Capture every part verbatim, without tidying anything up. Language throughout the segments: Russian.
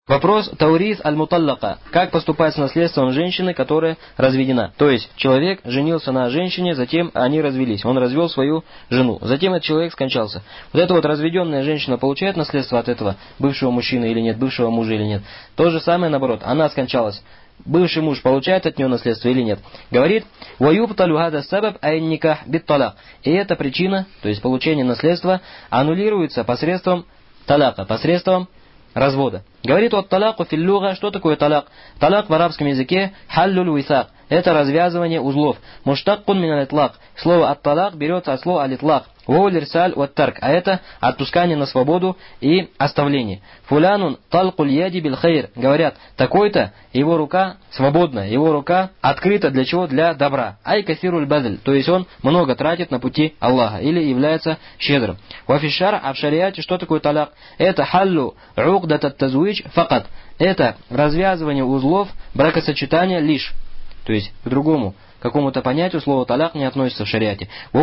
Вопрос таурис аль-муталлака. Как поступать с наследством женщины, которая разведена? То есть, человек женился на женщине, затем они развелись. Он развел свою жену. Затем этот человек скончался. Вот эта вот разведенная женщина получает наследство от этого бывшего мужчины или нет, бывшего мужа или нет. То же самое наоборот. Она скончалась. Бывший муж получает от нее наследство или нет? Говорит, «Ваюбталю хада сабаб айниках битталак». И эта причина, то есть получение наследства, аннулируется посредством талака, посредством развода. Говорит от талаку филлюга, что такое талак? Талак в арабском языке халлюль висак. Это развязывание узлов. Муштаккун мин аль-итлак. Слово ат-талак берется от слова аль-итлак. Вол-ирсаль ват-тарк. А это отпускание на свободу и оставление. Фулянун талкуль яди бил хайр. Говорят, такой-то, его рука свободна, его рука открыта для чего? Для добра. Ай кафируль бадль. То есть он много тратит на пути Аллаха или является щедрым. Вафишар, а в шариате что такое талак? Это халлю угдат ат-тазвич факат. Это развязывание узлов бракосочетания лишь. То есть к другому какому-то понятию слово талак не относится в шариате. И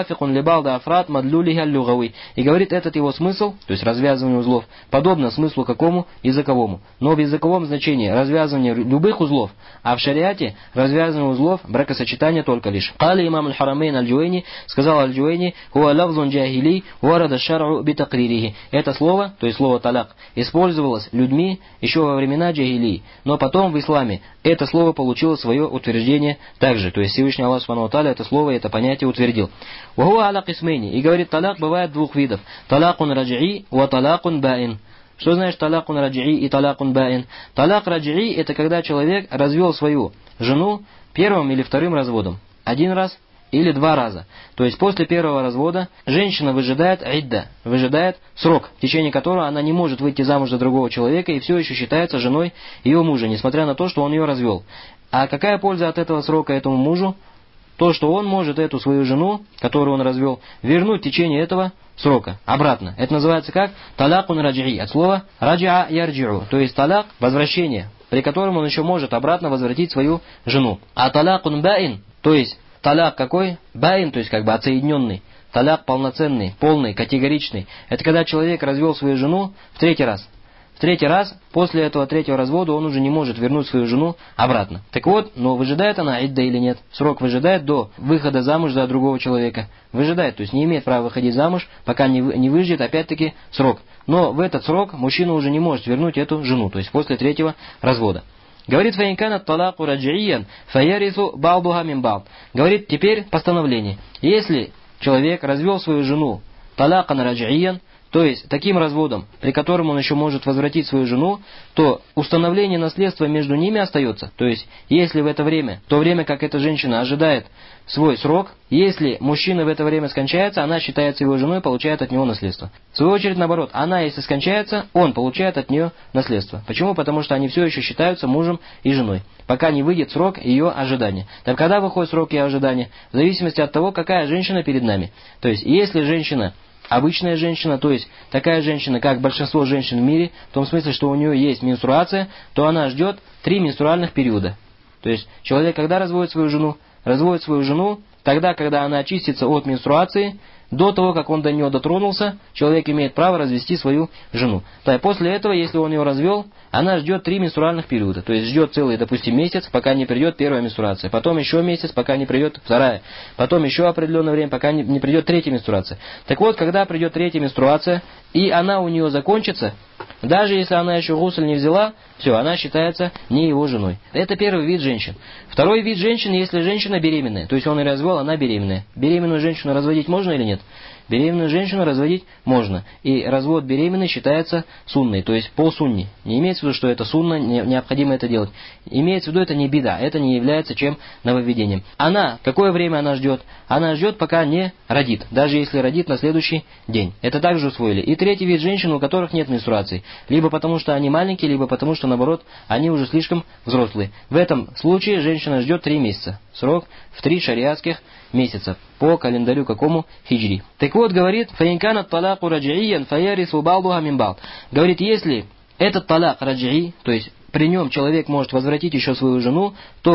говорит, этот его смысл, то есть развязывание узлов, подобно смыслу какому? Языковому. Но в языковом значении развязывание любых узлов, а в шариате развязывание узлов бракосочетания только лишь. Кали имам аль-Харамейн аль-Джуэйни, сказал аль-Джуэйни, хуа лавзун джахили, варада шар'у битакририхи. Это слово, то есть слово талак, использовалось людьми еще во времена джахили, но потом в исламе это слово получило свое утверждение также. То есть Всевышний Аллах Субхану ва Тааля это слово, это понятие утвердил. Вахуа аля кисмейни. И говорит, талак бывает двух видов. Талакун раджии ва талакун баин. Что значит талакун раджии и талакун баин? Талак раджии это когда человек развел свою жену первым или вторым разводом. Один раз или два раза. То есть после первого развода женщина выжидает идда, выжидает срок, в течение которого она не может выйти замуж за другого человека и все еще считается женой ее мужа, несмотря на то, что он ее развел. А какая польза от этого срока этому мужу? То, что он может эту свою жену, которую он развел, вернуть в течение этого срока, обратно. Это называется как? Талакун раджии. От слова раджиа ярджиу. То есть талак, возвращение, при котором он еще может обратно возвратить свою жену. А талакун баин, то есть таляк какой? Баин, то есть как бы отсоединенный. Таляк полноценный, полный, категоричный. Это когда человек развел свою жену в третий раз. В третий раз, после этого третьего развода, он уже не может вернуть свою жену обратно. Так вот, но выжидает она идда или нет? Срок выжидает до выхода замуж за другого человека. Выжидает, то есть не имеет права выходить замуж, пока не, не выждет опять-таки срок. Но в этот срок мужчина уже не может вернуть эту жену, то есть после третьего развода. Говорит, фаинканат талаку раджииян, фаярису балдуха мин балд. Говорит, теперь постановление. Если человек развел свою жену талакан раджииян, то есть таким разводом, при котором он еще может возвратить свою жену, то установление наследства между ними остается. То есть, если в это время, в то время как эта женщина ожидает свой срок, если мужчина в это время скончается, она считается его женой и получает от него наследство. В свою очередь, наоборот, она, если скончается, он получает от нее наследство. Почему? Потому что они все еще считаются мужем и женой, пока не выйдет срок ее ожидания. Так когда выходит срок ее ожидания? В зависимости от того, какая женщина перед нами. То есть, если женщина обычная женщина, то есть такая женщина, как большинство женщин в мире, в том смысле, что у нее есть менструация, то она ждет три менструальных периода. То есть человек, когда разводит свою жену, разводит свою жену, тогда, когда она очистится от менструации, до того, как он до нее дотронулся, человек имеет право развести свою жену. То после этого, если он ее развел, она ждет три менструальных периода. То есть ждет целый, допустим, месяц, пока не придет первая менструация. Потом еще месяц, пока не придет вторая. Потом еще определенное время, пока не, не придет третья менструация. Так вот, когда придет третья менструация, и она у нее закончится, даже если она еще гусль не взяла, все, она считается не его женой. Это первый вид женщин. Второй вид женщин, если женщина беременная. То есть он и развел, она беременная. Беременную женщину разводить можно или нет? Беременную женщину разводить можно. И развод беременной считается сунной, то есть по сунне. Не имеется в виду, что это сунна, не, необходимо это делать. Имеется в виду, это не бида, это не является чем нововведением. Она, какое время она ждет? Она ждет, пока не родит, даже если родит на следующий день. Это также усвоили. И третий вид женщин, у которых нет менструации. Либо потому, что они маленькие, либо потому, что наоборот, они уже слишком взрослые. В этом случае женщина ждет три месяца. Срок в три шариатских месяца. По календарю какому? Хиджри. Так вот, говорит, фаинканат талаку раджииян фаярису балдуха мин балд. Говорит, если этот талак раджии, то есть при нем человек может возвратить еще свою жену, то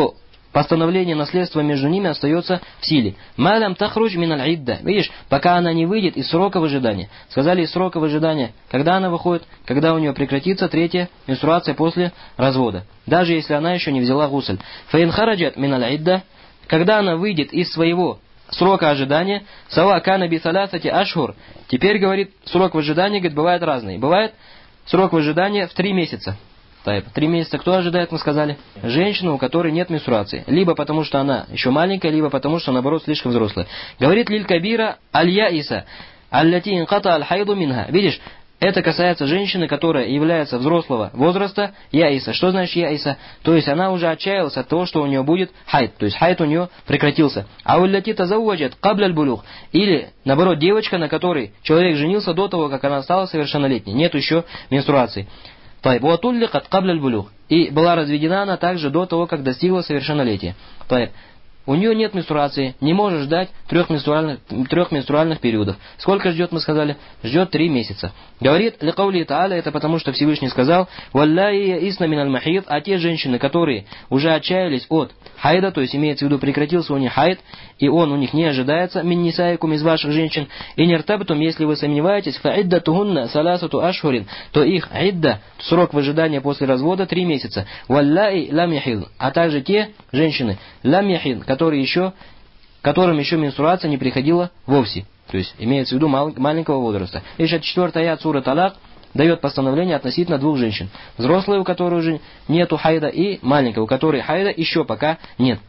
постановление наследства между ними остается в силе. Малям тахруж миналь идда. Видишь, пока она не выйдет из срока выжидания. Сказали, из срока выжидания, когда она выходит, когда у нее прекратится третья менструация после развода. Даже если она еще не взяла гусль. Фаин хараджат миналь идда. Когда она выйдет из своего срока ожидания, сава кана би саласати ашхур. Теперь, говорит, срок выжидания, говорит, бывает разный. Бывает срок выжидания в три месяца. Три месяца кто ожидает, мы сказали? Женщина, у которой нет менструации. Либо потому, что она еще маленькая, либо потому, что, наоборот, слишком взрослая. Говорит лиль кабира аль-яиса, аллати инката аль-хайду минха. Видишь, это касается женщины, которая является взрослого возраста, яиса. Что значит яиса? То есть она уже отчаялась от того, что у нее будет хайд. То есть хайд у нее прекратился. А улляти тазауаджат кабля аль-булух. Или, наоборот, девочка, на которой человек женился до того, как она стала совершеннолетней. Нет еще менструации. И была разведена она также до того, как достигла совершеннолетия. У нее нет менструации, не может ждать трех менструальных, трех менструальных периодов. Сколько ждет, мы сказали? Ждет три месяца. Говорит, ликаули та'аля, это потому, что Всевышний сказал, валлаи исна миналь махид, а те женщины, которые уже отчаялись от хайда, то есть имеется в виду прекратился у них хайд, и он у них не ожидается, мин нисаикум из ваших женщин, и нертабтум, если вы сомневаетесь, фа идда тухунна саласату ашхурин, то их идда, срок выжидания после развода, три месяца. Валлаи лам яхил, а также те женщины, лам яхил, которые еще, которым еще менструация не приходила вовсе. То есть имеется в виду мал, маленького возраста. Лишь четвертая аят сура Талак дает постановление относительно двух женщин. Взрослой, у которой уже нету хайда, и маленькой, у которой хайда еще пока нет.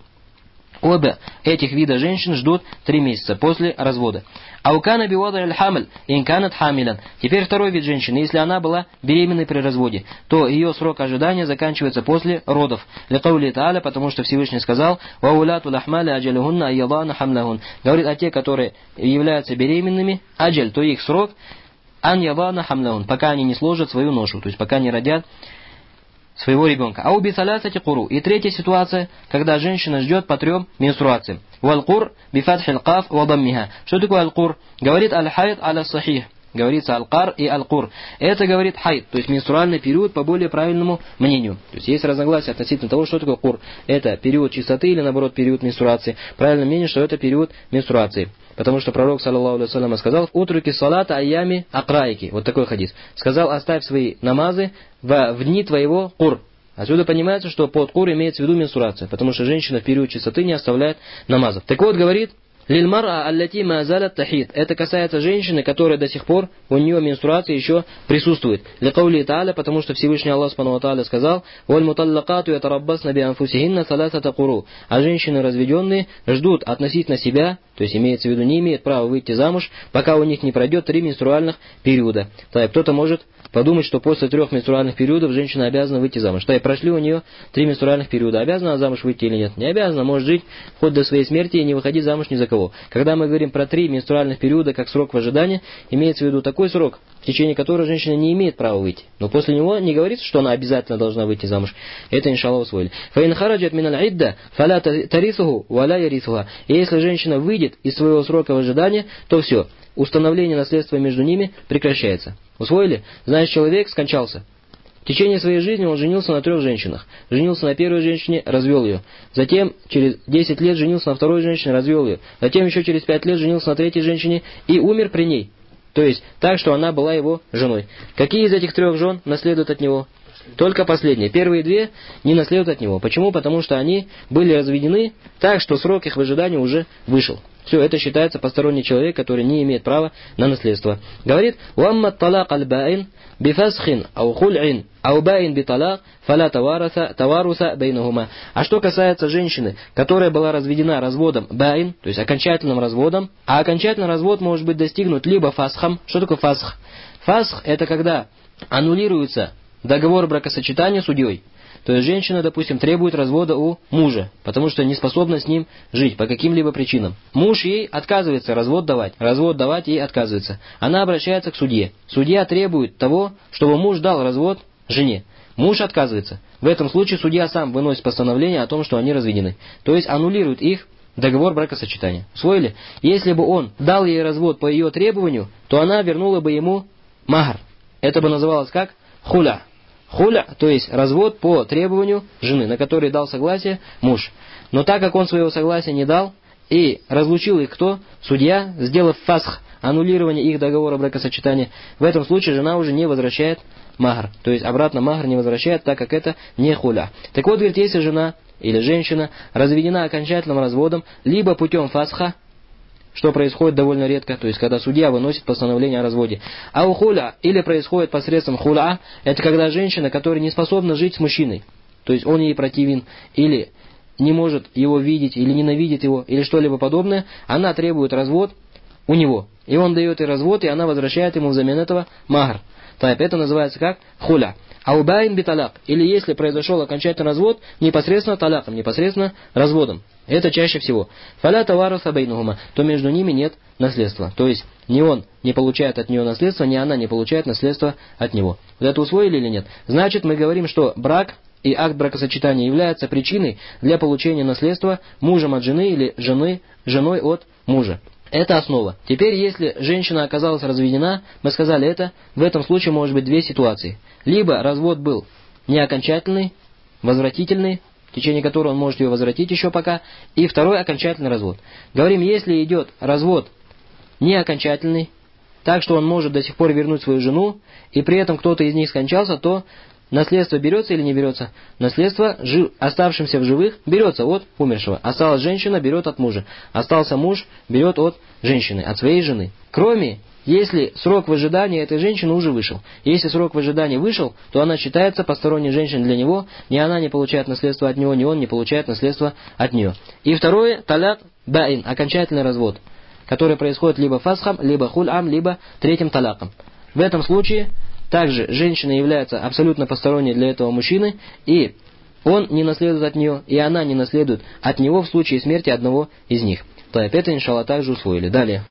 Оба этих вида женщин ждут три месяца после развода. Аукана биода аль-хамль, инканат хамилян. Теперь второй вид женщины. Если она была беременной при разводе, то ее срок ожидания заканчивается после родов. Ликаули та'аля, потому что Всевышний сказал, ваулату лахмали аджалюхунна айядана хамлахун. Говорит о те, которые являются беременными, аджаль, то их срок, ан ядана хамлахун, пока они не сложат свою ношу, то есть пока не родят своего ребенка. А уби салясати куру. И третья ситуация, когда женщина ждет по трем менструациям. Валкур бифатхил каф вадаммиха. Что такое алкур? Говорит аль-хайд аля сахих. Говорится аль-кар и аль-кур. Это говорит хайд, то есть менструальный период по более правильному мнению. То есть есть разногласия относительно того, что такое кур. Это период чистоты или наоборот период менструации. Правильное мнение, что это период менструации. Потому что пророк, саллаллаху алейхи ва саллям, сказал, «Утруки салата айями акрайки». Вот такой хадис. Сказал, оставь свои намазы в, в дни твоего кур. Отсюда понимается, что под кур имеется в виду менструация. Потому что женщина в период чистоты не оставляет намазов. Так вот, говорит, «Лильмара аллати мазалят тахид». Это касается женщины, которая до сих пор, у нее менструация еще присутствует. Ликаули та'аля, потому что Всевышний Аллах Субхану ва Тааля сказал, «Валь муталлакату ятараббасна би анфусихинна саласата куру». А женщины разведенные ждут относительно себя, то есть имеется в виду, не имеют права выйти замуж, пока у них не пройдет три менструальных периода. Так, кто-то может подумать, что после трех менструальных периодов женщина обязана выйти замуж. Так, прошли у нее три менструальных периода. Обязана она замуж выйти или нет? Не обязана. Может жить хоть до своей смерти и не выходить замуж ни за кого. Когда мы говорим про три менструальных периода как срок в ожидании, имеется в виду такой срок, в течение которого женщина не имеет права выйти. Но после него не говорится, что она обязательно должна выйти замуж. Это, иншаллах, усвоили. «Фаин хараджат миналь идда, фаля тарисуху, валя ярисуха». И если женщина выйдет из своего срока в ожидании, то все, установление наследства между ними прекращается. Усвоили? Значит, человек скончался. В течение своей жизни он женился на трех женщинах. Женился на первой женщине, развел ее. Затем через десять лет женился на второй женщине, развел ее. Затем еще через пять лет женился на третьей женщине и умер при ней. То есть так, что она была его женой. Какие из этих трех жен наследуют от него? Только последние. Первые две не наследуют от него. Почему? Потому что они были разведены так, что срок их в ожидании уже вышел. Все, это считается посторонний человек, который не имеет права на наследство. Говорит, «Уамма талак аль-баин бифасхин ау хуль'ин ау баин биталак фаля таваруса бейнахума». А что касается женщины, которая была разведена разводом баин, то есть окончательным разводом, а окончательный развод может быть достигнут либо фасхом. Что такое фасх? Фасх – это когда аннулируется договор бракосочетания судьей. То есть женщина, допустим, требует развода у мужа, потому что не способна с ним жить по каким-либо причинам. Муж ей отказывается развод давать. Развод давать ей отказывается. Она обращается к судье. Судья требует того, чтобы муж дал развод жене. Муж отказывается. В этом случае судья сам выносит постановление о том, что они разведены. То есть аннулирует их договор бракосочетания. Усвоили? Если бы он дал ей развод по ее требованию, то она вернула бы ему махр. Это бы называлось как? Хуля. хуля, то есть развод по требованию жены, на который дал согласие муж. Но так как он своего согласия не дал, и разлучил их кто? Судья, сделав фасх, аннулирование их договора бракосочетания, в этом случае жена уже не возвращает махр. То есть обратно махр не возвращает, так как это не хуля. Так вот, говорит, если жена или женщина разведена окончательным разводом, либо путем фасха, что происходит довольно редко, то есть когда судья выносит постановление о разводе, а у хуля, или происходит посредством хуля, это когда женщина, которая не способна жить с мужчиной, то есть он ей противен, или не может его видеть, или ненавидит его, или что-либо подобное, она требует развод у него. И он дает ей развод, и она возвращает ему взамен этого махр. Так, это называется как хуля. Аубайн биталак. Или если произошел окончательный развод, непосредственно талаком, непосредственно разводом. Это чаще всего. Фаля таваруса бейнухума. То между ними нет наследства. То есть, ни он не получает от нее наследство, ни она не получает наследство от него. Вот это усвоили или нет? Значит, мы говорим, что брак и акт бракосочетания являются причиной для получения наследства мужем от жены или жены, женой от мужа. Это основа. Теперь, если женщина оказалась разведена, мы сказали это, в этом случае может быть две ситуации. Либо развод был не окончательный, возвратительный, в течение которого он может ее возвратить еще пока, и второй окончательный развод. Говорим, если идет развод не окончательный, так что он может до сих пор вернуть свою жену, и при этом кто-то из них скончался, то наследство берется или не берется? Наследство жив, оставшимся в живых берется от умершего. Осталась женщина, берет от мужа. Остался муж, берет от женщины, от своей жены. Кроме, если срок выжидания этой женщины уже вышел. Если срок выжидания вышел, то она считается посторонней женщиной для него, ни она не получает наследство от него, ни он не получает наследство от нее. И второе, таляк баин, окончательный развод, который происходит либо фасхам, либо хул'ам, либо третьим талаком. В этом случае также женщина является абсолютно посторонней для этого мужчины, и он не наследует от нее, и она не наследует от него в случае смерти одного из них. То это, иншаллах, также усвоили. Далее.